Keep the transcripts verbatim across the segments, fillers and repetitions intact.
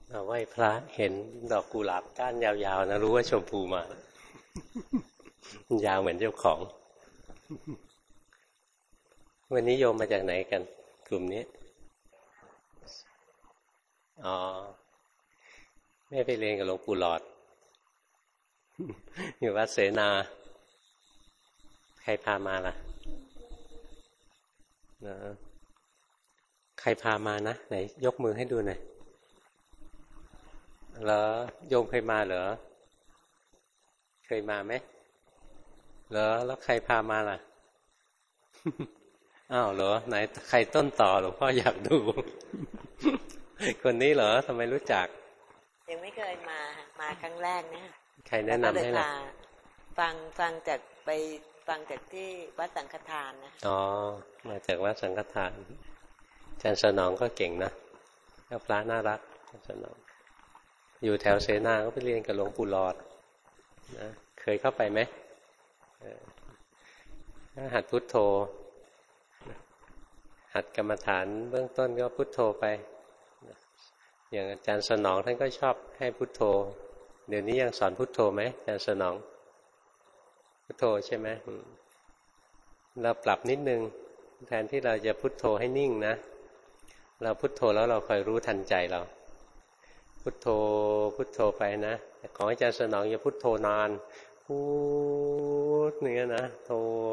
เอาไหว้พระเห็นดอกกุหลาบก้านยาวๆนะรู้ว่าชมพูมา ยาวเหมือนเจ้าของ วันนี้โยมมาจากไหนกันกลุ่มนี้อ๋อไม่ไปเรียนกับหลวงปู่หลอด อยู่วัดเสนาใครพามาล่ะนะใครพามานะไหนยกมือให้ดูหน่อยเหรอโยมเคยมาเหรอเคยมาไหมเหรอแล้วใครพามาล่ะ อ้าวเหรอไหนใครต้นต่อหลวงพ่ออยากดู คนนี้เหรอทำไมรู้จักยังไม่เคยมามาครั้งแรกเนี่ยใครแนะนำให้ล่ะฟังฟังจากไปฟังจากที่วัดสังฆทานนะอ๋อมาจากวัดสังฆทานอาจารย์สนองก็เก่งนะก็พระน่ารักอาจารย์สนองอยู่แถวเสนาก็ไปเรียนกับหลวงปู่หลอดนะเคยเข้าไปไหมหัดพุทโธหัดกรรมฐานเบื้องต้นก็พุทโธไปอย่างอาจารย์สนองท่านก็ชอบให้พุทโธเดี๋ยวนี้ยังสอนพุทโธไหมอาจารย์สนองพุทโธใช่ไหมเราปรับนิดนึงแทนที่เราจะพุทโธให้นิ่งนะเราพุทโธแล้วเราคอยรู้ทันใจเราพุทโธพุทโธไปนะแต่ของอาจารย์สนองอย่าพุทโธนานพุทเนี่ยนะโธ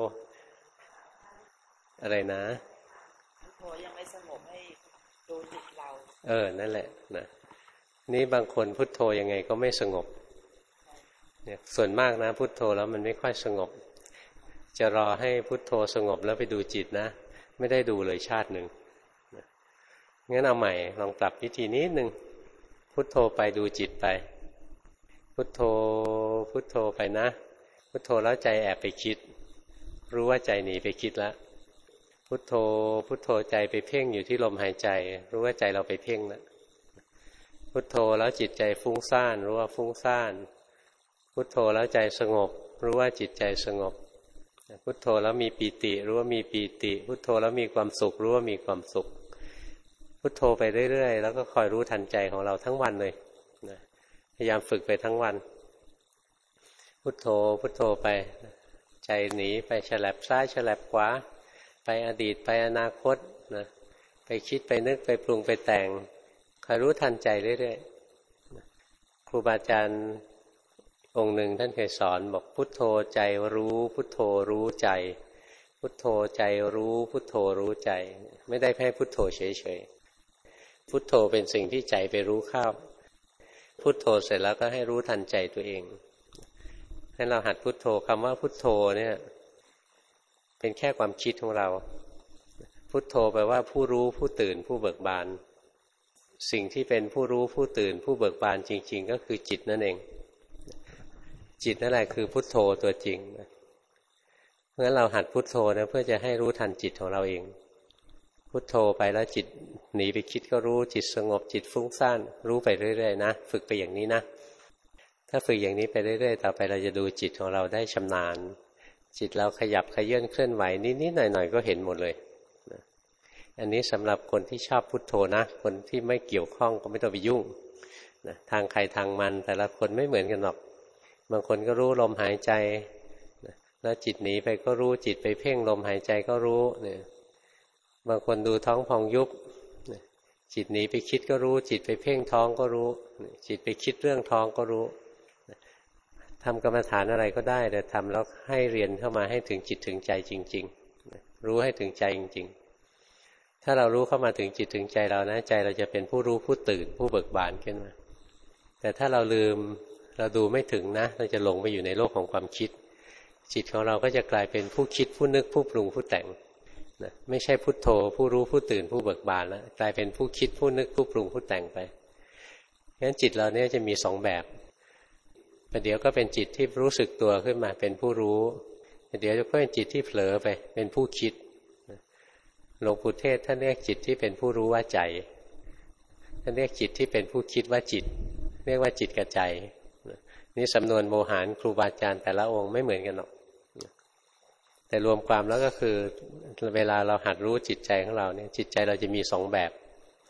อะไรนะพุทโธยังไม่สงบให้ดูจิตเราเออนั่นแหละนะนี่บางคนพุทโธยังไงก็ไม่สงบเนี่ยส่วนมากนะพุทโธแล้วมันไม่ค่อยสงบจะรอให้พุทโธสงบแล้วไปดูจิตนะไม่ได้ดูเลยชาติหนึ่งงั้นเอาใหม่ลองปรับวิธีนี้หนึ่งพุทโธไปดูจิตไปพุทโธพุทโธไปนะพุทโธแล้วใจแอบไปคิดรู้ว่าใจหนีไปคิดแล้วพุทโธพุทโธใจไปเพ่งอยู่ที่ลมหายใจรู้ว่าใจเราไปเพ่งแล้วพุทโธแล้วจิตใจฟุ้งซ่านรู้ว่าฟุ้งซ่านพุทโธแล้วใจสงบรู้ว่าจิตใจสงบพุทโธแล้วมีปีติรู้ว่ามีปีติพุทโธแล้วมีความสุขรู้ว่ามีความสุขพุทโธไปเรื่อยๆแล้วก็คอยรู้ทันใจของเราทั้งวันเลยนะพยายามฝึกไปทั้งวันพุทโธพุทโธไปใจหนีไปฉลับซ้ายฉลับขวาไปอดีตไปอนาคตนะไปคิดไปนึกไปปรุงไปแต่งคอยรู้ทันใจเรื่อยๆครูบาอาจารย์องค์หนึ่งท่านเคยสอนบอกพุทโธใจรู้พุทโธรู้ใจพุทโธใจรู้พุทโธรู้ใจไม่ได้แค่พุทโธเฉยๆพุทโธเป็นสิ่งที่ใจไปรู้เข้าพุทโธเสร็จแล้วก็ให้รู้ทันใจตัวเองให้เราหัดพุทโธคำว่าพุทโธเนี่ยเป็นแค่ความคิดของเราพุทโธแปลว่าผู้รู้ผู้ตื่นผู้เบิกบานสิ่งที่เป็นผู้รู้ผู้ตื่นผู้เบิกบานจริงๆก็คือจิตนั่นเองจิตนั่นแหละคือพุทโธตัวจริงเพราะฉะนั้นเราหัดพุทโธนะเพื่อจะให้รู้ทันจิตของเราเองพุทโธไปแล้วจิตหนีไปคิดก็รู้จิตสงบจิตฟุ้งซ่านรู้ไปเรื่อยๆนะฝึกไปอย่างนี้นะถ้าฝึกอย่างนี้ไปเรื่อยๆต่อไปเราจะดูจิตของเราได้ชำนาญจิตเราขยับขยื่นเคลื่อนไหวนิดๆหน่อยๆก็เห็นหมดเลยอันนี้สำหรับคนที่ชอบพุทโธนะคนที่ไม่เกี่ยวข้องก็ไม่ต้องไปยุ่งนะทางใครทางมันแต่ละคนไม่เหมือนกันหรอกบางคนก็รู้ลมหายใจนะแล้วจิตหนีไปก็รู้จิตไปเพ่งลมหายใจก็รู้เนี่ยบางคนดูท้องพองยุบนะจิตหนีไปคิดก็รู้จิตไปเพ่งท้องก็รู้จิตไปคิดเรื่องท้องก็รู้นะทำกรรมฐานอะไรก็ได้แต่ทำแล้วให้เรียนเข้ามาให้ถึงจิตถึงใจจริงๆนะรู้ให้ถึงใจจริงๆถ้าเรารู้เข้ามาถึงจิตถึงใจเรานะใจเราจะเป็นผู้รู้ผู้ตื่นผู้เบิกบานขึ้นมาแต่ถ้าเราลืมเราดูไม่ถึงนะเราจะหลงไปอยู่ในโลกของความคิดจิตของเราก็จะกลายเป็นผู้คิดผู้นึกผู้ปรุงผู้แต่งนะไม่ใช่พุทโธผู้รู้ผู้ตื่นผู้เบิกบานแล้วกลายเป็นผู้คิดผู้นึกผู้ปรุงผู้แต่งไปงั้นจิตเราเนี่ยจะมีสองแบบประเดี๋ยวก็เป็นจิตที่รู้สึกตัวขึ้นมาเป็นผู้รู้ประเดี๋ยวก็เป็นจิตที่เผลอไปเป็นผู้คิดหลวงปู่เทศท่านเรียกจิตที่เป็นผู้รู้ว่าใจท่านเรียกจิตที่เป็นผู้คิดว่าจิตเรียกว่าจิตกับใจนี่สำนวนโมหารครูบาอาจารย์แต่ละองค์ไม่เหมือนกันหรอกแต่รวมความแล้วก็คือเวลาเราหัดรู้จิตใจของเราเนี่ยจิตใจเราจะมีสองแบบ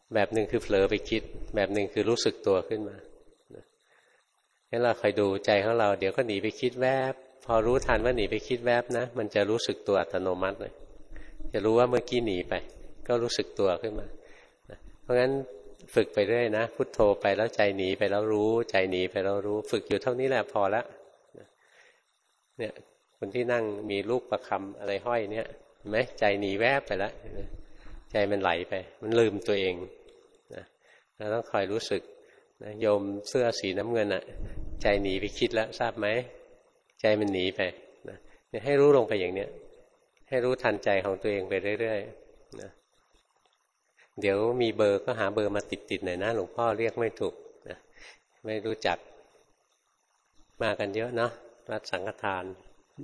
แบบหนึ่งคือเผลอไปคิดแบบหนึ่งคือรู้สึกตัวขึ้นมางั้นเราคอยดูใจของเราเดี๋ยวก็หนีไปคิดแวบพอรู้ทันว่าหนีไปคิดแวบนะมันจะรู้สึกตัวอัตโนมัติเลยจะรู้ว่าเมื่อกี้หนีไปก็รู้สึกตัวขึ้นมาเพราะงั้นฝึกไปเรื่อยนะพุทโธไปแล้วใจหนีไปแล้วรู้ใจหนีไปแล้วรู้ฝึกอยู่เท่านี้แหละพอละเนี่ยคนที่นั่งมีลูกประคำอะไรห้อยเนี่ยเห็นไหมใจหนีแวบไปแล้วใจมันไหลไปมันลืมตัวเองนะเราต้องคอยรู้สึกนะโยมเสื้อสีน้ำเงินอ่ะใจหนีไปคิดแล้วทราบไหมใจมันหนีไปนะให้รู้ลงไปอย่างเนี้ยให้รู้ทันใจของตัวเองไปเรื่อยๆนะเดี๋ยวมีเบอร์ก็หาเบอร์มาติดๆหน่อยนะหลวงพ่อเรียกไม่ถูกนะไม่รู้จักมากันเยอะเนาะวัดสังฆทาน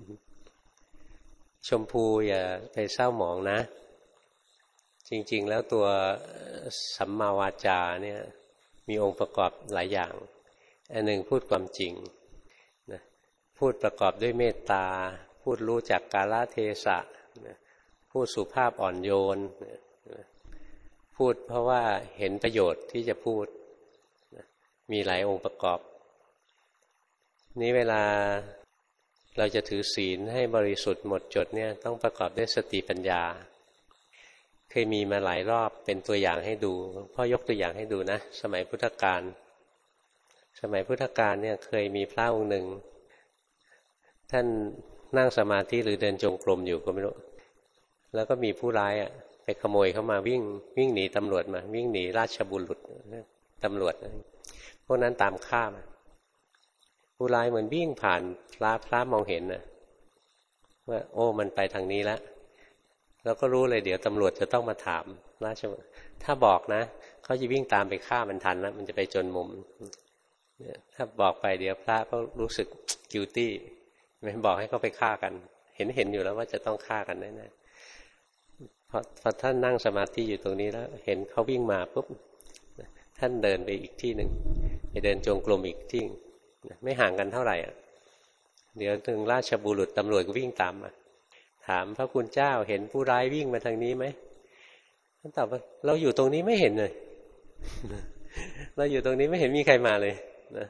ชมพูอย่าไปเศร้าหมองนะจริงๆแล้วตัวสัมมาวาจาเนี่ยมีองค์ประกอบหลายอย่างอันหนึ่งพูดความจริงนะพูดประกอบด้วยเมตตาพูดรู้จักกาลเทศะนะพูดสุภาพอ่อนโยนนะพูดเพราะว่าเห็นประโยชน์ที่จะพูดนะมีหลายองค์ประกอบนี้เวลาเราจะถือศีลให้บริสุทธิ์หมดจดเนี่ยต้องประกอบด้วยสติปัญญาเคยมีมาหลายรอบเป็นตัวอย่างให้ดูพ่อยกตัวอย่างให้ดูนะสมัยพุทธกาลสมัยพุทธกาลเนี่ยเคยมีพระองค์หนึ่งท่านนั่งสมาธิหรือเดินจงกรมอยู่ก็ไม่รู้แล้วก็มีผู้ร้ายอ่ะไปขโมยเข้ามาวิ่งวิ่งหนีตำรวจมาวิ่งหนีราชบุรุษตำรวจพวกนั้นตามฆ่ามาผู้ร้ายเหมือนวิ่งผ่านพระพระมองเห็นนะว่าโอ้มันไปทางนี้แล้วแล้วก็รู้เลยเดี๋ยวตำรวจจะต้องมาถามราชบุรุษถ้าบอกนะเขาจะวิ่งตามไปฆ่ามันทันแล้วมันจะไปจนมุมถ้าบอกไปเดี๋ยวพระก็รู้สึกกิลตี้ไม่บอกให้เขาไปฆ่ากันเห็นเห็นอยู่แล้วว่าจะต้องฆ่ากันแน่ๆพอพอท่านนั่งสมาธิอยู่ตรงนี้แล้วเห็นเขาวิ่งมาปุ๊บท่านเดินไปอีกที่หนึ่งไปเดินจงกรมอีกที่ไม่ห่างกันเท่าไหร่อ่ะเดี๋ยวถึงราชบุรุษตำรวจก็วิ่งตามมาถามพระคุณเจ้าเห็นผู้ร้ายวิ่งมาทางนี้ไหมท่านตอบว่าเราอยู่ตรงนี้ไม่เห็นเลยเราอยู่ตรงนี้ไม่เห็นมีใครมาเลยนะ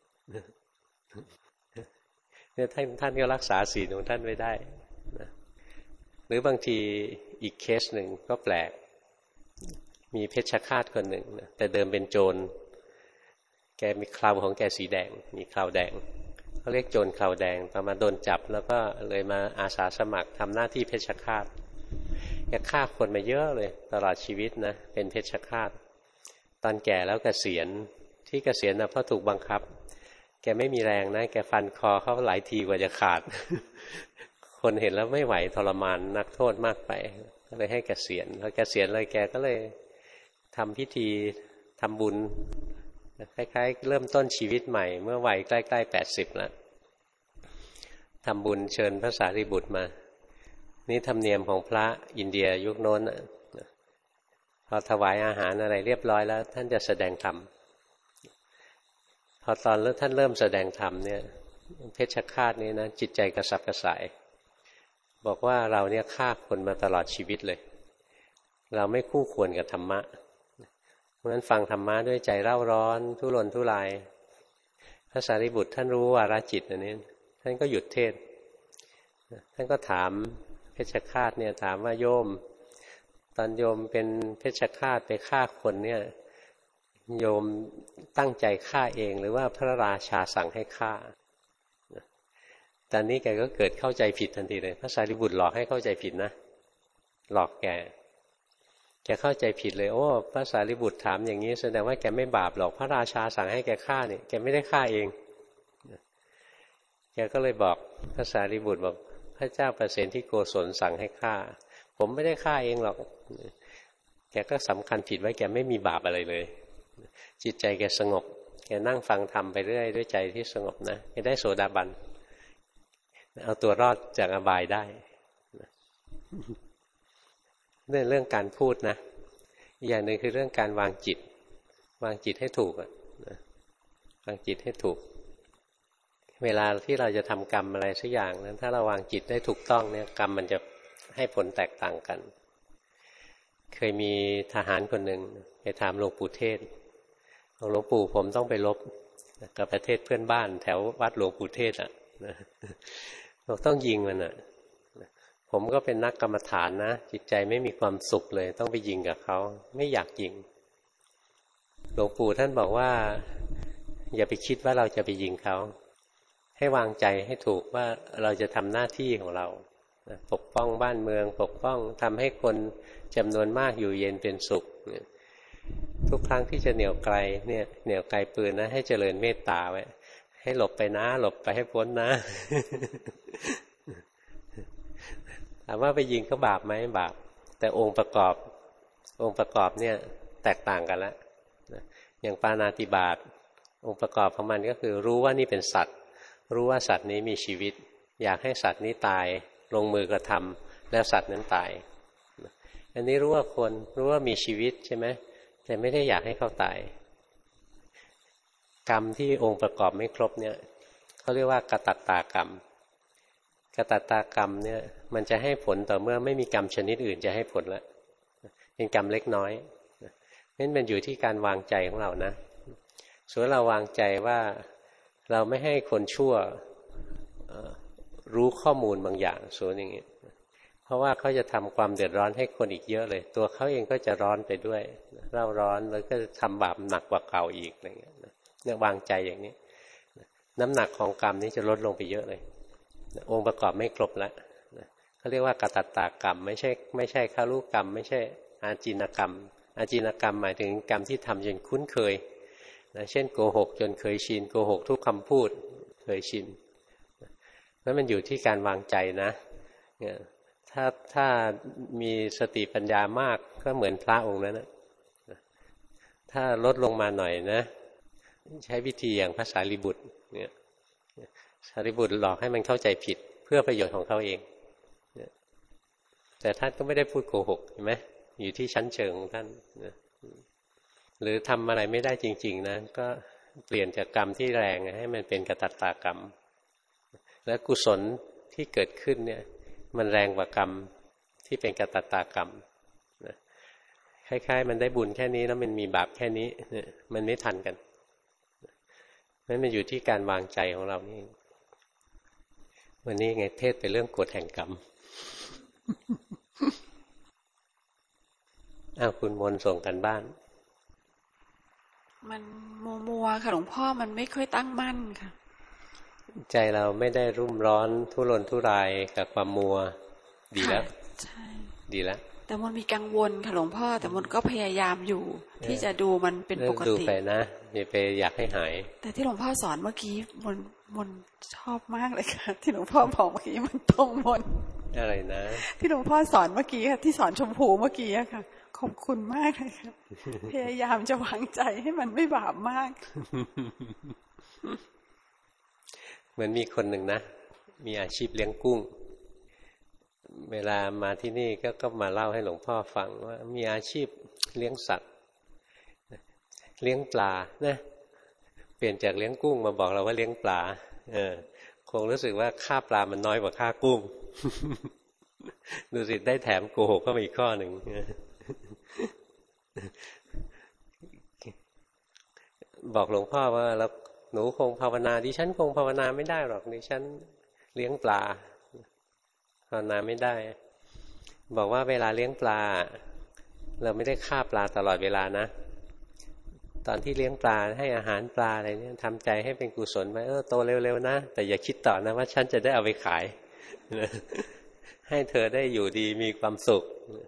เนี่ยท่านท่านก็รักษาศีลของท่านไว้ได้นะหรือบางทีอีกเคสหนึ่งก็แปลกมีเพชฌฆาตคนหนึ่งนะแต่เดิมเป็นโจรแกมีเคราของแกสีแดงมีเคราแดงเขาเรียกโจรเคราแดงต่อมาโดนจับแล้วก็เลยมาอาสาสมัครทำหน้าที่เพชฌฆาตแกฆ่าคนมาเยอะเลยตลอดชีวิตนะเป็นเพชฌฆาตตอนแก่แล้วเกษียณที่เกษียณนะเพราะถูกบังคับแกไม่มีแรงนะแกฟันคอเขาหลายทีกว่าจะขาด คนเห็นแล้วไม่ไหวทรมานนักโทษมากไปก็เลยให้เกษียณพอเกษียณเลยแกก็เลยทำพิธีทำบุญคล้ายๆเริ่มต้นชีวิตใหม่เมื่อวัยใกล้ๆแปดสิบแล้วทำบุญเชิญพระสารีบุตรมานี่ธรรมเนียมของพระอินเดียยุคโน้นพอถวายอาหารอะไรเรียบร้อยแล้วท่านจะแสดงธรรมพอตอนท่านเริ่มแสดงธรรมเนี่ยเพชฌฆาตนี้นะจิตใจกระสับกระส่ายบอกว่าเราเนี่ยฆ่าคนมาตลอดชีวิตเลยเราไม่คู่ควรกับธรรมะเพราะฉะนั้นฟังธรรมะด้วยใจเร่าร้อนทุรนทุรายพระสารีบุตรท่านรู้วาระจิตอันนี้ท่านก็หยุดเทศท่านก็ถามเพชฌฆาตเนี่ยถามว่าโยมตอนโยมเป็นเพชฌฆาตไปฆ่าคนเนี่ยโยมตั้งใจฆ่าเองหรือว่าพระราชาสั่งให้ฆ่าตอนนี้แกก็เกิดเข้าใจผิดทันทีเลยพระสารีบุตรหลอกให้เข้าใจผิดนะหลอกแกแกเข้าใจผิดเลยโอ้พระสารีบุตรถามอย่างนี้แสดงว่าแกไม่บาปหรอกพระราชาสั่งให้แกฆ่าเนี่ยแกไม่ได้ฆ่าเองแกก็เลยบอกพระสารีบุตรบอกพระเจ้าประเสนที่โกศลสั่งให้ฆ่าผมไม่ได้ฆ่าเองหรอกแกก็สำคัญผิดไว้แกไม่มีบาปอะไรเลยจิตใจแกสงบแกนั่งฟังธรรมไปเรื่อยด้วยใจที่สงบนะแกได้โสดาบันเอาตัวรอดจากอบายได้เรื่องเรื่องการพูดนะอีกอย่างหนึ่งคือเรื่องการวางจิตวางจิตให้ถูกอ่ะวางจิตให้ถูกเวลาที่เราจะทำกรรมอะไรสักอย่างนั้นถ้าเราวางจิตได้ถูกต้องเนี่ยกรรมมันจะให้ผลแตกต่างกันเคยมีทหารคนหนึ่งไปถามหลวงปู่เทศหลวงปู่ผมต้องไปรบกับประเทศเพื่อนบ้านแถววัดหลวงปู่เทศอ่ะเราต้องยิงมันอ่ะผมก็เป็นนักกรรมฐานนะจิตใจไม่มีความสุขเลยต้องไปยิงกับเขาไม่อยากยิงหลวงปู่ท่านบอกว่าอย่าไปคิดว่าเราจะไปยิงเขาให้วางใจให้ถูกว่าเราจะทำหน้าที่ของเราปกป้องบ้านเมืองปกป้องทำให้คนจำนวนมากอยู่เย็นเป็นสุขทุกครั้งที่จะเหนี่ยวไกลเนี่ยเหนี่ยวไกลปืนนะให้เจริญเมตตาไว้ให้หลบไปนะหลบไปให้พ้นนะ ถามว่าไปยิงก็บาปไหมบาปแต่องค์ประกอบองค์ประกอบเนี่ยแตกต่างกันแล้วอย่างปาณาติบาตองค์ประกอบของมันก็คือรู้ว่านี่เป็นสัตว์รู้ว่าสัตว์นี้มีชีวิตอยากให้สัตว์นี้ตายลงมือกระทำแล้วสัตว์นั้นตายอันนี้รู้ว่าคนรู้ว่ามีชีวิตใช่ไหมแต่ไม่ได้อยากให้เขาตายกรรมที่องค์ประกอบไม่ครบเนี่ยเขาเรียกว่ากตัตตากรรมกตัตตากรรมเนี่ยมันจะให้ผลต่อเมื่อไม่มีกรรมชนิดอื่นจะให้ผลละเป็นกรรมเล็กน้อยนั่นมันอยู่ที่การวางใจของเรานะส่วนเราวางใจว่าเราไม่ให้คนชั่วรู้ข้อมูลบางอย่างส่วนอย่างนี้เพราะว่าเขาจะทำความเดือดร้อนให้คนอีกเยอะเลยตัวเขาเองก็จะร้อนไปด้วยเร่าร้อนแล้วก็ทำบาปหนักกว่าเก่าอีกอะไรเงี้ยเนี่ยวางใจอย่างนี้น้ำหนักของกรรมนี้จะลดลงไปเยอะเลยองค์ประกอบไม่ครบแล้วเขาเรียกว่ากตัตตากรรมไม่ใช่ไม่ใช่ฆารุกรรมไม่ใช่อาจินกรรมอาจินกรรมหมายถึงกรรมที่ทำจนคุ้นเคยนะเช่นโกหกจนเคยชินโกหกทุกคำพูดเคยชินนั้นมันอยู่ที่การวางใจนะถ้าถ้ามีสติปัญญามากก็เหมือนพระองค์นั้นนะถ้าลดลงมาหน่อยนะใช้วิธีอย่างพระสารีบุตรเนี่ยสารีบุตรหลอกให้มันเข้าใจผิดเพื่อประโยชน์ของเขาเองแต่ท่านก็ไม่ได้พูดโกหกเห็นไหมอยู่ที่ชั้นเชิงของท่านหรือทำอะไรไม่ได้จริงๆนะก็เปลี่ยนจากกรรมที่แรงให้มันเป็นกตัตตากรรมและกุศลที่เกิดขึ้นเนี่ยมันแรงกว่ากรรมที่เป็นกตัตตากรรมคล้ายๆมันได้บุญแค่นี้แล้วมันมีบาปแค่นี้มันไม่ทันกันนั่นมันอยู่ที่การวางใจของเรานี่วันนี้ไงเทศไปเรื่องกฎแห่งกรรมอ้าวคุณมนส่งกันบ้านมันมัวมัวค่ะหลวงพ่อมันไม่ค่อยตั้งมั่นค่ะใจเราไม่ได้รุ่มร้อนทุรนทุรายกับความมัวดีแล้วใช่ดีแล้วแต่มันมีกังวลค่ะหลวงพ่อแต่มันก็พยายามอยู่ที่จะดูมันเป็นปกติดูไปนะอย่าไปอยากให้หายแต่ที่หลวงพ่อสอนเมื่อกี้มันมันชอบมากเลยค่ะที่หลวงพ่อบอกเมื่อกี้มันตรงมนอะไรนะที่หลวงพ่อสอนเมื่อกี้ค่ะที่สอนชมพูเมื่อกี้ค่ะขอบคุณมากเลยค่ะพยายามจะวางใจให้มันไม่บาปมากเหมือนมีคนหนึ่งนะมีอาชีพเลี้ยงกุ้งเวลามาที่นี่ก็ก็มาเล่าให้หลวงพ่อฟังว่ามีอาชีพเลี้ยงสัตว์เลี้ยงปลานะเปลี่ยนจากเลี้ยงกุ้งมาบอกเราว่าเลี้ยงปลาเออคงรู้สึกว่าค่าปลามันน้อยกว่าค่ากุ้งดูสิได้แถมโกหกก็มีข้อหนึ่งบอกหลวงพ่อว่าแล้วหนูคงภาวนาดิฉันคงภาวนาไม่ได้หรอกดิฉันเลี้ยงปลาภาวนาไม่ได้บอกว่าเวลาเลี้ยงปลาเราไม่ได้ฆ่าปลาตลอดเวลานะตอนที่เลี้ยงปลาให้อาหารปลาอะไรเนี่ยทำใจให้เป็นกุศลไปเออโตเร็วๆนะแต่อย่าคิดต่อนะว่าฉันจะได้เอาไปขายให้เธอได้อยู่ดีมีความสุข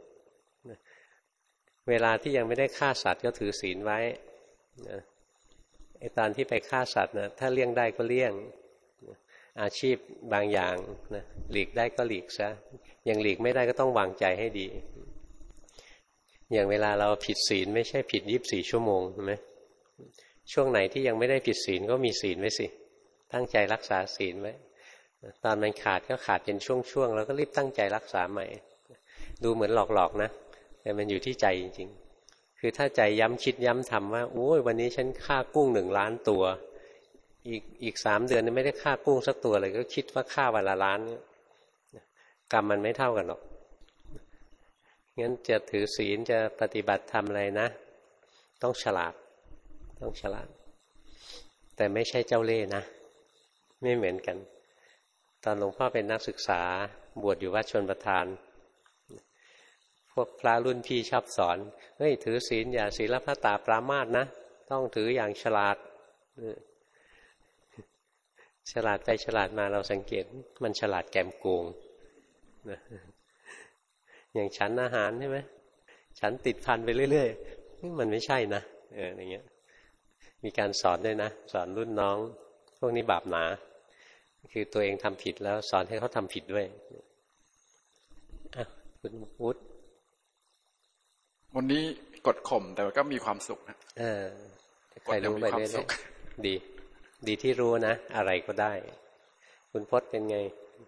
เวลาที่ยังไม่ได้ฆ่าสัตว์ก็ถือศีลไว้ไอ้ตอนที่ไปฆ่าสัตว์นะถ้าเลี่ยงได้ก็เลี่ยงอาชีพบางอย่างนะหลีกได้ก็หลีกซะยังหลีกไม่ได้ก็ต้องวางใจให้ดีอย่างเวลาเราผิดศีลไม่ใช่ผิดยี่สิบสี่ชั่วโมงใช่ไหมช่วงไหนที่ยังไม่ได้ผิดศีลก็มีศีลไว้สิตั้งใจรักษาศีลไว้ตอนมันขาดก็ขาดเป็นช่วงๆแล้วก็รีบตั้งใจรักษาใหม่ดูเหมือนหลอกๆนะแต่มันอยู่ที่ใจจริงๆคือถ้าใจย้ำคิดย้ำทำว่าโอ้ยวันนี้ฉันฆ่ากุ้งหนึ่งล้านตัวอีกอีกสามเดือนไม่ได้ฆ่ากุ้งสักตัวเลยก็คิดว่าฆ่าวันละล้านกรรมมันไม่เท่ากันหรอกงั้นจะถือศีลจะปฏิบัติธรรมอะไรนะต้องฉลาดต้องฉลาดแต่ไม่ใช่เจ้าเล่ห์นะไม่เหมือนกันตอนหลวงพ่อเป็นนักศึกษาบวชอยู่วัดชลประทานพวกพระรุ่นพี่ชอบสอนเฮ้ยถือศีลอย่าศีลพัตตาปรามาสนะต้องถืออย่างฉลาดฉลาดไปฉลาดมาเราสังเกตมันฉลาดแกมโกงอย่างฉันอาหารใช่ไหมฉันติดพันไปเรื่อยๆนี่มันไม่ใช่นะเอออย่างเงี้ยมีการสอนด้วยนะสอนรุ่นน้องพวกนี้บาปหนาคือตัวเองทำผิดแล้วสอนให้เขาทำผิดด้วยอ่ะคุณวุฒิวันนี้กดข่มแต่ก็มีความสุขนะเออใครรู้ไปเรื่อยๆดีดีที่รู้นะอะไรก็ได้คุณพจน์เป็นไง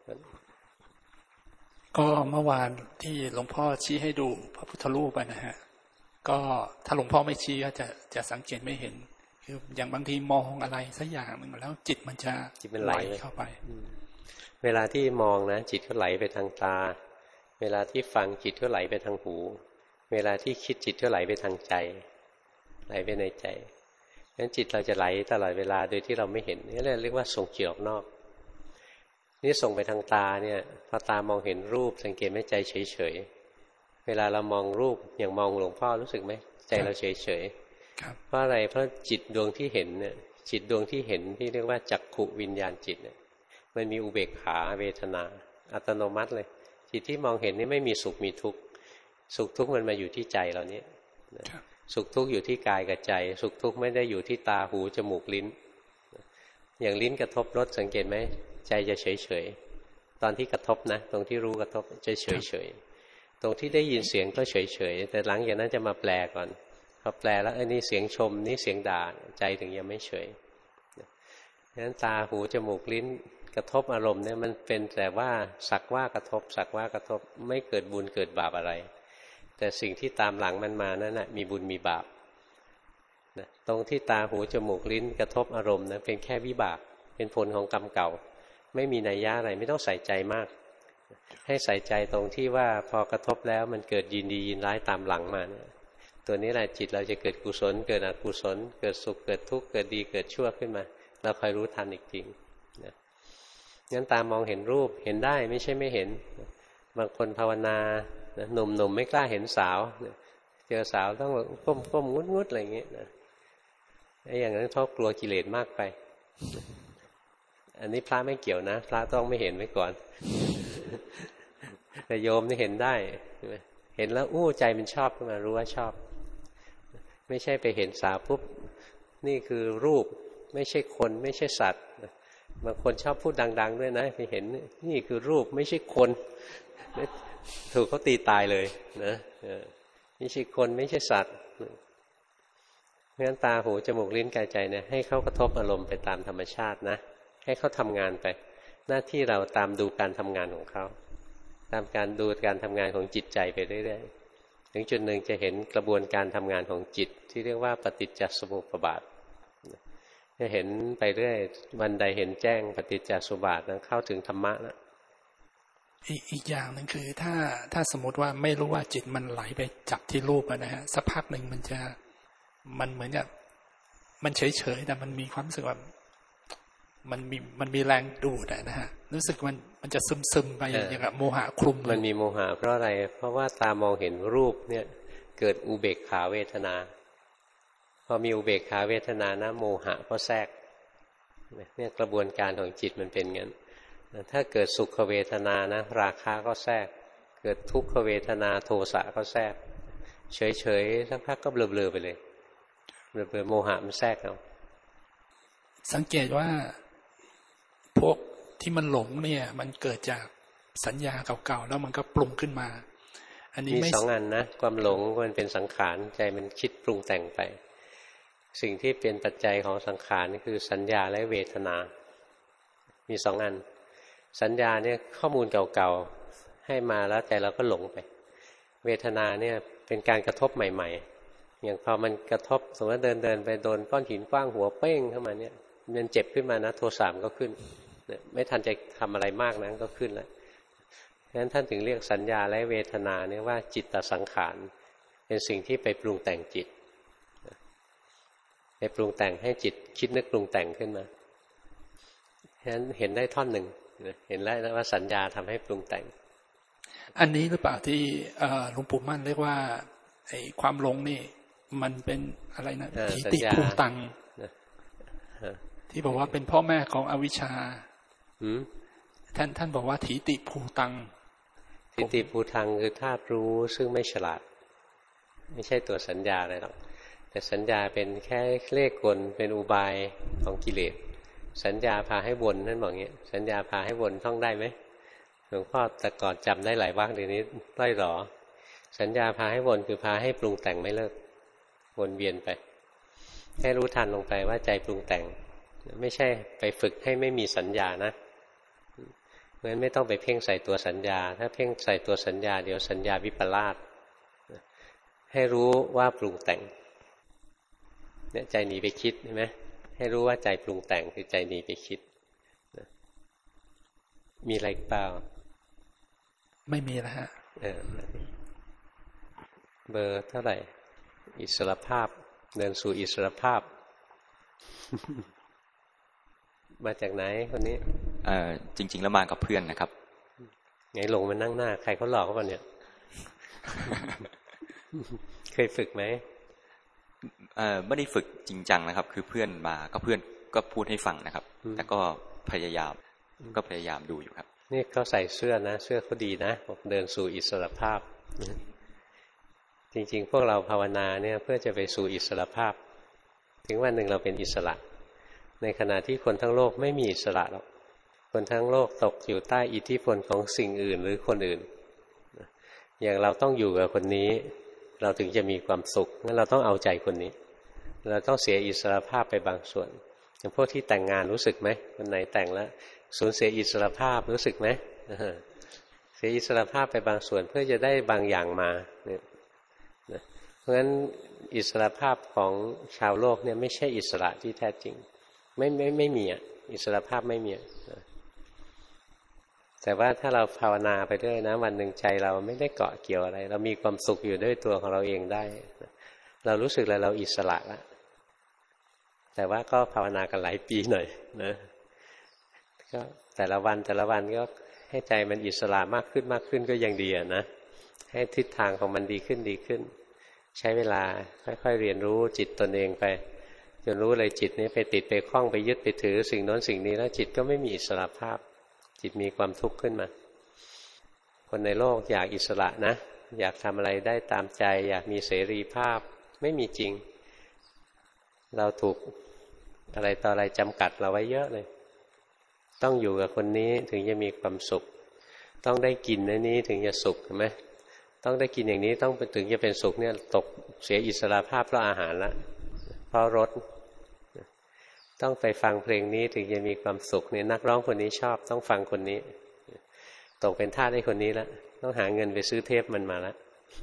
ก็เมื่อวานที่หลวงพ่อชี้ให้ดูพระพุทธรูปนะฮะก็ถ้าหลวงพ่อไม่ชี้ก็จะจะสังเกตไม่เห็นคืออย่างบางทีมองอะไรสักอย่างหนึ่งแล้วจิตมันจะไหลเข้าไปเวลาที่มองนะจิตก็ไหลไปทางตาเวลาที่ฟังจิตก็ไหลไปทางหูเวลาที่คิดจิตก็ไหลไปทางใจไหลไปในใจงั้นจิตเราจะไหลตลอดเวลาโดยที่เราไม่เห็นนี่เรียกว่าส่งจิตออกนอกนี่ส่งไปทางตาเนี่ยพอตามองเห็นรูปสังเกตไหมใจเฉยๆเวลาเรามองรูปอย่างมองหลวงพ่อรู้สึกไหมใจเราเฉยๆเพราะอะไรเพราะจิตดวงที่เห็นเนี่ยจิตดวงที่เห็นที่เรียกว่าจักขุวิญญาณจิตเนี่ยมันมีอุเบกขาเวทนาอัตโนมัติเลยจิตที่มองเห็นนี่ไม่มีสุขมีทุกข์สุขทุกข์มันมาอยู่ที่ใจเราเนี่ยสุขทุกข์อยู่ที่กายกับใจสุขทุกข์ไม่ได้อยู่ที่ตาหูจมูกลิ้นอย่างลิ้นกระทบรสสังเกตไหมใจจะเฉยเฉยตอนที่กระทบนะตรงที่รู้กระทบจะเฉยเฉยตรงที่ได้ยินเสียงก็เฉยเฉยแต่หลังจากนั้นจะมาแปลก่อนพอแปลแล้วไอ้นี่เสียงชมนี่เสียงด่าใจถึงยังไม่เฉยฉะนั้นตาหูจมูกลิ้นกระทบอารมณ์เนี่ยมันเป็นแต่ว่าสักว่ากระทบสักว่ากระทบไม่เกิดบุญเกิดบาปอะไรแต่สิ่งที่ตามหลังมันมานั่นนะมีบุญมีบาปนะตรงที่ตาหูจมูกลิ้นกระทบอารมณ์นะเป็นแค่วิบากเป็นผลของกรรมเก่าไม่มีนัยยะอะไรไม่ต้องใส่ใจมากให้ใส่ใจตรงที่ว่าพอกระทบแล้วมันเกิดยินดียินร้ายตามหลังมาเนี่ยตัวนี้แหละจิตเราจะเกิดกุศลเกิดอกุศลเกิดสุขเกิดทุกข์เกิดดีเกิดชั่วขึ้นมาเราคอยรู้ทันอีกทีนะงั้นตามองเห็นรูปเห็นได้ไม่ใช่ไม่เห็นบางคนภาวนาหนุ่มหนุ่มไม่กล้าเห็นสาวเจอสาวต้องก้มก้มงุดงุดอะไรอย่างเงี้ยนะไอ้อย่างนั้นเขากลัวกิเลสมากไปอันนี้พระไม่เกี่ยวนะพระต้องไม่เห็นไว้ก่อนแต่โยมนี่เห็นได้เห็นแล้วอู้ใจมันชอบขึ้นมารู้ว่าชอบไม่ใช่ไปเห็นสาวปุ๊บนี่คือรูปไม่ใช่คนไม่ใช่สัตว์บางคนชอบพูดดังๆด้วยนะไปเห็นนี่คือรูปไม่ใช่คนถูกเขาตีตายเลยนะไม่ใช่คนไม่ใช่สัตว์เพราะฉะนั้นตาหูจมูกลิ้นกายใจเนี่ยให้เขากระทบอารมณ์ไปตามธรรมชาตินะให้เขาทำงานไปหน้าที่เราตามดูการทำงานของเขาตามการดูการทำงานของจิตใจไปเรื่อยๆถึงจุดหนึ่งจะเห็นกระบวนการทำงานของจิตที่เรียกว่าปฏิจจสมุปบาทจะเห็นไปเรื่อยวันใดเห็นแจ้งปฏิจจสมุปบาทนั้นเข้าถึงธรรมะแล้วอีกอย่างหนึ่งคือถ้าถ้าสมมติว่าไม่รู้ว่าจิตมันไหลไปจับที่รูปนะฮะสักพักหนึ่งมันจะมันเหมือนกับมันเฉยๆแต่มันมีความรู้สึกว่ามันมีมันมีแรงดูดนะฮะรู้สึกมันมันจะซึมซึมไปอย่างกับโมหะคลุมมันมีโมหะเพราะอะไรเพราะว่าตามองเห็นรูปเนี่ยเกิดอุเบกขาเวทนาพอมีอุเบกขาเวทนานะโมหะก็แทรกเนี่ยกระบวนการของจิตมันเป็นงั้นถ้าเกิดสุขเวทนานะราคะก็แทรกเกิดทุกขเวทนาโทสะก็แทรกเฉยๆสักพักก็เบลอๆไปเลยเบลอๆโมหะมันแทรกเอาสังเกตว่าพวกที่มันหลงเนี่ยมันเกิดจากสัญญาเก่าๆแล้วมันก็ปรุงขึ้นมาอันนี้มีสองอันนะความหลงมันเป็นสังขารใจมันคิดปรุงแต่งไปสิ่งที่เป็นปัจจัยของสังขารนี่คือสัญญาและเวทนามีสองอันสัญญาเนี่ยข้อมูลเก่าๆให้มาแล้วแต่เราก็หลงไปเวทนาเนี่ยเป็นการกระทบใหม่ๆอย่างพอมันกระทบสมมติว่าเดินเดินไปโดนก้อนหินกว้างหัวเป้งเข้ามาเนี่ยมันเจ็บขึ้นมานะโทสะก็ขึ้นไม่ทันจะทำอะไรมากนะก็ขึ้นแล้วงั้นท่านถึงเรียกสัญญาและเวทนาเนี่ยว่าจิตตสังขารเป็นสิ่งที่ไปปรุงแต่งจิตไปปรุงแต่งให้จิตคิดนึกปรุงแต่งขึ้นมาฉะนั้นเห็นได้ท่อนหนึ่งเห็นแล้วว่าสัญญาทำให้ปรุงแต่งอันนี้หรือเปล่าที่หลวงปู่มั่นเรียกว่าไอ้ความหลงนี่มันเป็นอะไรนะทิฏฐิภูตังที่บอกว่าเป็นพ่อแม่ของอวิชชาท่านท่านบอกว่าทิฏฐิภูตังทิฏฐิภูตังคือธาตุรู้ซึ่งไม่ฉลาดไม่ใช่ตัวสัญญาอะไรหรอกแต่สัญญาเป็นแค่เลขกลเป็นอุบายของกิเลสสัญญาพาให้วนนั่นบอกงี้สัญญาพาให้วนท่องได้ไหมหลวงพ่อแต่ก่อนจำได้หลายวรรคเดี๋ยวนี้ล่อยหรอสัญญาพาให้วนคือพาให้ปรุงแต่งไม่เลิกวนเวียนไปให้รู้ทันลงไปว่าใจปรุงแต่งไม่ใช่ไปฝึกให้ไม่มีสัญญานะเพราะฉะนั้นไม่ต้องไปเพ่งใส่ตัวสัญญาถ้าเพ่งใส่ตัวสัญญาเดี๋ยวสัญญาวิปลาสให้รู้ว่าปรุงแต่งเนี่ยใจหนีไปคิดใช่ไหมให้รู้ว่าใจปรุงแต่งคือใจหนีไปคิดมีอะไรเปล่าไม่มีแล้วฮะเออเบอร์เท่าไหร่อิสรภาพเดินสู่อิสรภาพ มาจากไหนคนนี้เอ่อจริงๆแล้วมากับเพื่อนนะครับไงลงมานั่งหน้าใครเขาหลอกเขาป่ะเนี่ย เคยฝึกไหมเอ่อไม่ได้ฝึกจริงจังนะครับคือเพื่อนมาก็เพื่อนก็พูดให้ฟังนะครับแต่ก็พยายามก็พยายามดูอยู่ครับนี่เขาใส่เสื้อนะเสื้อเขาดีนะบอกเดินสู่อิสรภาพจริงๆพวกเราภาวนาเนี่ยเพื่อจะไปสู่อิสรภาพถึงวันหนึ่งเราเป็นอิสระในขณะที่คนทั้งโลกไม่มีอิสระหรอกคนทั้งโลกตกอยู่ใต้อิทธิพลของสิ่งอื่นหรือคนอื่นอย่างเราต้องอยู่กับคนนี้เราถึงจะมีความสุขงั้นเราต้องเอาใจคนนี้เราต้องเสียอิสรภาพไปบางส่วนอย่างพวกที่แต่งงานรู้สึกไหมคนไหนแต่งแล้วสูญเสียอิสรภาพรู้สึกไหมเสียอิสรภาพไปบางส่วนเพื่อจะได้บางอย่างมาเนี่ยเพราะฉะนั้นอิสรภาพของชาวโลกเนี่ยไม่ใช่อิสระที่แท้จริงไม่ไม่ไม่มีอ่ะอิสรภาพไม่มีแต่ว่าถ้าเราภาวนาไปด้วยนะวันหนึ่งใจเราไม่ได้เกาะเกี่ยวอะไรเรามีความสุขอยู่ด้วยตัวของเราเองได้เรารู้สึกแล้วเราอิสระแล้วแต่ว่าก็ภาวนากันหลายปีหน่อยนะก็แต่ละวันแต่ละวันก็ให้ใจมันอิสระมากขึ้นมากขึ้นก็ยังดีอ่ะนะให้ทิศทางของมันดีขึ้นดีขึ้นใช้เวลาค่อยๆเรียนรู้จิตตนเองไปจนรู้เลยจิตนี้ไปติดไปคล้องไปยึดไปถือสิ่งโน้นสิ่งนี้แล้วจิตก็ไม่มีอิสระภาพจิตมีความทุกข์ขึ้นมาคนในโลกอยากอิสระนะอยากทำอะไรได้ตามใจอยากมีเสรีภาพไม่มีจริงเราถูกอะไรต่ออะไรจำกัดเราไว้เยอะเลยต้องอยู่กับคนนี้ถึงจะมีความสุขต้องได้กินในนี้ถึงจะสุขใช่ไหมต้องได้กินอย่างนี้ต้องถึงจะเป็นสุขเนี่ยตกเสียอิสระภาพเพราะอาหารละเพราะรสต้องไปฟังเพลงนี้ถึงจะมีความสุขเนี่ยนักร้องคนนี้ชอบต้องฟังคนนี้ตกเป็นทาสให้คนนี้ละต้องหาเงินไปซื้อเทปมันมาละ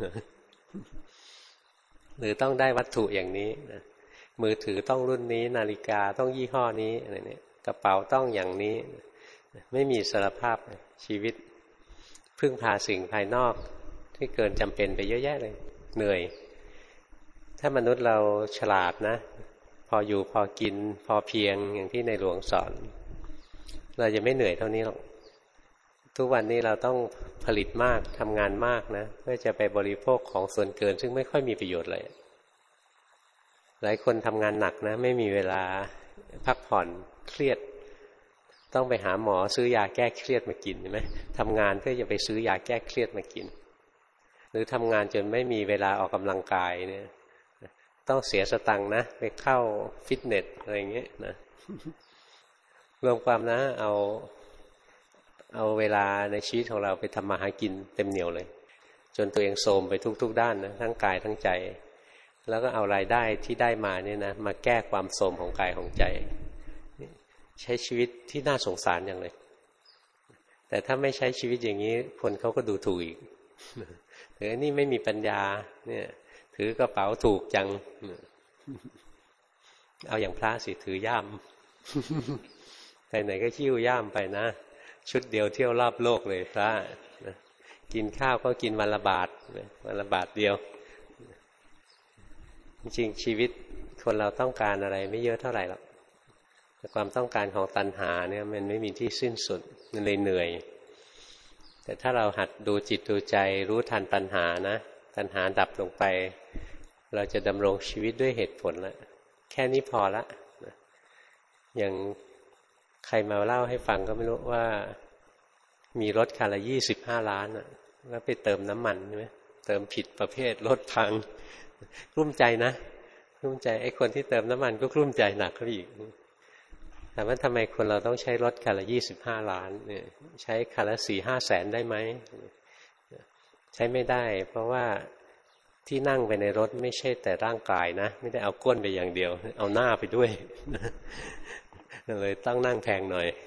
หรือต้องได้วัตถุอย่างนี้นะมือถือต้องรุ่นนี้นาฬิกาต้องยี่ห้อนี้อะไรเนี่ยกระเป๋าต้องอย่างนี้ไม่มีอิสรภาพชีวิตพึ่งพาสิ่งภายนอกที่เกินจำเป็นไปเยอะแยะเลยเหนื่อยถ้ามนุษย์เราฉลาดนะพออยู่พอกินพอเพียงอย่างที่ในหลวงสอนเราจะไม่เหนื่อยเท่านี้หรอกทุกวันนี้เราต้องผลิตมากทำงานมากนะเพื่อจะไปบริโภคของส่วนเกินซึ่งไม่ค่อยมีประโยชน์เลยหลายคนทำงานหนักนะไม่มีเวลาพักผ่อนเครียดต้องไปหาหมอซื้อยาแก้เครียดมากินใช่ไหมทำงานเพื่อจะไปซื้อยาแก้เครียดมากินหรือทำงานจนไม่มีเวลาออกกำลังกายเนี่ยต้องเสียสตังค์นะไปเข้าฟิตเนสอะไรอย่างเงี้ยนะรวมความนะเอาเอาเวลาในชีวิตของเราไปทำมาหากินเต็มเหนียวเลยจนตัวเองโทรมไปทุกๆด้านนะทั้งกายทั้งใจแล้วก็เอารายได้ที่ได้มาเนี่ยนะมาแก้ความโทรมของกายของใจใช้ชีวิตที่น่าสงสารอย่างเลยแต่ถ้าไม่ใช้ชีวิตอย่างนี้คนเขาก็ดูถูกอีกแต่อันนี้ไม่มีปัญญาเนี่ยถือกระเป๋าถูกจังเอาอย่างพระสิถือย่ามไปไหนก็หิ้วย่ามไปนะชุดเดียวเที่ยวรอบโลกเลยพระกินข้าวก็กินวันละบาทวันละบาทเดียวจริงๆชีวิตคนเราต้องการอะไรไม่เยอะเท่าไหร่หรอกแต่ความต้องการของตัณหาเนี่ยมันไม่มีที่สิ้นสุดมันเลยเหนื่อยแต่ถ้าเราหัดดูจิตดูใจรู้ทันตัณหานะตัณหาดับลงไปเราจะดำรงชีวิตด้วยเหตุผลแล้วแค่นี้พอละอย่างใครมาเล่าให้ฟังก็ไม่รู้ว่ามีรถคันละยี่สิบห้าล้านอ่ะแล้วไปเติมน้ำมันใช่ไหมเติมผิดประเภทรถพังกลุ้มใจนะกลุ้มใจไอ้คนที่เติมน้ำมันก็กลุ้มใจหนักขึ้นอีกแต่ว่าทำไมคนเราต้องใช้รถคันละยี่สิบห้าล้านเนี่ยใช้คันละสี่ห้าแสนได้ไหมใช้ไม่ได้เพราะว่าที่นั่งไปในรถไม่ใช่แต่ร่างกายนะไม่ได้เอาก้นไปอย่างเดียวเอาหน้าไปด้วยเลยต้องนั่งแพงหน่อย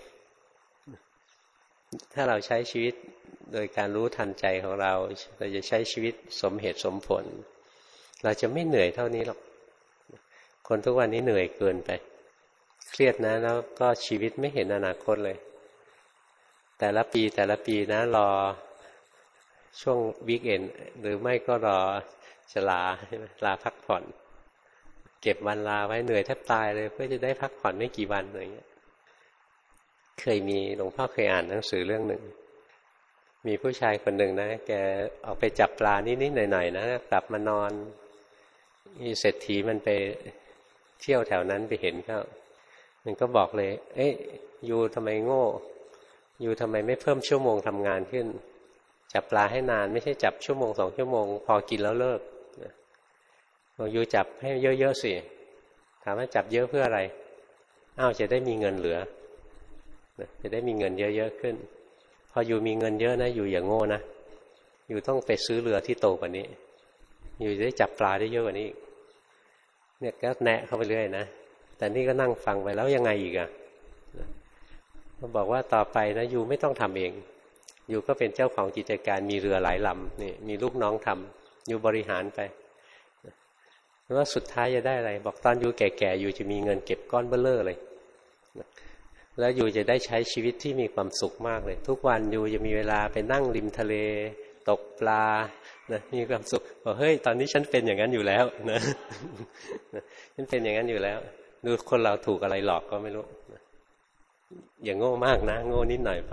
ถ้าเราใช้ชีวิตโดยการรู้ทันใจของเราเราจะใช้ชีวิตสมเหตุสมผลเราจะไม่เหนื่อยเท่านี้หรอกคนทุกวันนี้เหนื่อยเกินไปเครียดนะแล้วก็ชีวิตไม่เห็นอนาคตเลยแต่ละปีแต่ละปีนะรอช่วงวีคเอนด์หรือไม่ก็รอจะลาลาพักผ่อนเก็บวันลาไว้เหนื่อยแทบตายเลยเพื่อจะได้พักผ่อนไม่กี่วันอะไรเงี้ยเคยมีหลวงพ่อเคยอ่านหนังสือเรื่องหนึ่งมีผู้ชายคนหนึ่งนะแกออกไปจับปลานิดๆหน่อยๆนะกลับมานอนมีเศรษฐีมันไปเที่ยวแถวนั้นไปเห็นเขามันก็บอกเลยเอ๊ะยูทำไมโง่ยูทำไมไม่เพิ่มชั่วโมงทำงานขึ้นจับปลาให้นานไม่ใช่จับชั่วโมงสองชั่วโมงพอกินแล้วเลิกบอกยูจับให้เยอะๆสิถามว่าจับเยอะเพื่ออะไรอ้าวจะได้มีเงินเหลือจะได้มีเงินเยอะๆขึ้นพออยู่มีเงินเยอะนะอยู่อย่างโง่นะอยู่ต้องไปซื้อเรือที่โตกว่านี้อยู่จะได้จับปลาได้เยอะกว่านี้เนี่ยก็แนะเข้าไปเรื่อยนะแต่นี่ก็นั่งฟังไปแล้วยังไงอีกอ่ะเขาบอกว่าต่อไปนะอยู่ไม่ต้องทำเองอยู่ก็เป็นเจ้าของกิจการมีเรือหลายลำนี่มีลูกน้องทำอยู่บริหารไปแล้วว่าสุดท้ายจะได้อะไรบอกตอนอยู่แก่ๆอยู่จะมีเงินเก็บก้อนเบ้อเร่อเลยแล้วอยู่จะได้ใช้ชีวิตที่มีความสุขมากเลยทุกวันอยู่จะมีเวลาไปนั่งริมทะเลตกปลานะมีความสุขบอกเฮ้ยตอนนี้ฉันเป็นอย่างนั้นอยู่แล้วนะฉันเป็นอย่างนั้นอยู่แล้วดูคนเราถูกอะไรหลอกก็ไม่รู้อย่างโง่มากนะโง่นิดหน่อยพอ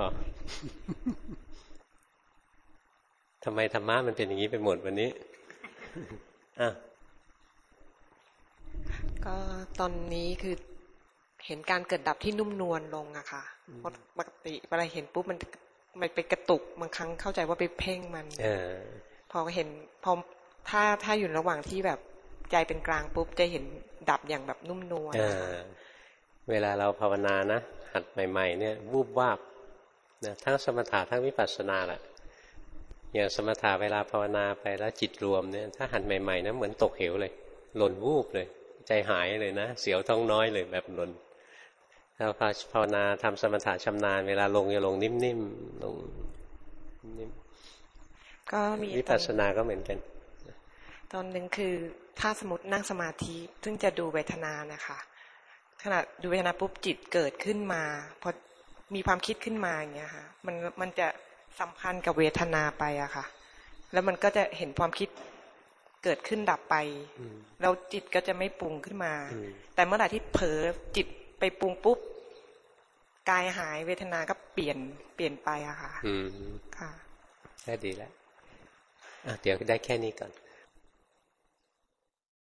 ทำไมธรรมะมันเป็นอย่างนี้ไปหมดวันนี้อ่ะก็ตอนนี้คือเห็นการเกิดดับที่นุ่มนวลลงอะค่ะเพราะปกติเวลาเห็นปุ๊บมันมันไปกระตุกบางครั้งเข้าใจว่าไปเพ่งมันอพอเห็นพอถ้าถ้าอยู่ระหว่างที่แบบใจเป็นกลางปุ๊บจะเห็นดับอย่างแบบนุ่มนวลเวลาเราภาวนานะหัดใหม่ๆเนี่ยวูบวาบนะทั้งสมถะทั้งวิปัสสนาแหละอย่างสมถะเวลาภาวนาไปแล้วจิตรวมเนี่ยถ้าหัดใหม่ๆนะเหมือนตกเหวเลยหล่นวูบเลยใจหายเลยนะเสียวท้องน้อยเลยแบบหล่นถ้าภาวนาทำสมถะชำนาญเวลาลงจะลงนิ่มๆลงนิ่มก็มีวิปัสสนาก็เหมือนกันตอนหนึ่งคือถ้าสมมตินั่งสมาธิซึ่งจะดูเวทนานะคะขณะดูเวทนาปุ๊บจิตเกิดขึ้นมาพอมีความคิดขึ้นมาอย่างเงี้ยค่ะมันมันจะสัมพันธ์กับเวทนาไปอะค่ะแล้วมันก็จะเห็นความคิดเกิดขึ้นดับไปแล้วจิตก็จะไม่ปรุงขึ้นมาแต่เมื่อไหร่ที่เผลอจิตไปปรุงปุ๊บกายหายเวทนาก็เปลี่ยนเปลี่ยนไปอะค่ะค่ะได้ดีแล้วเดี๋ยวได้แค่นี้ก่อน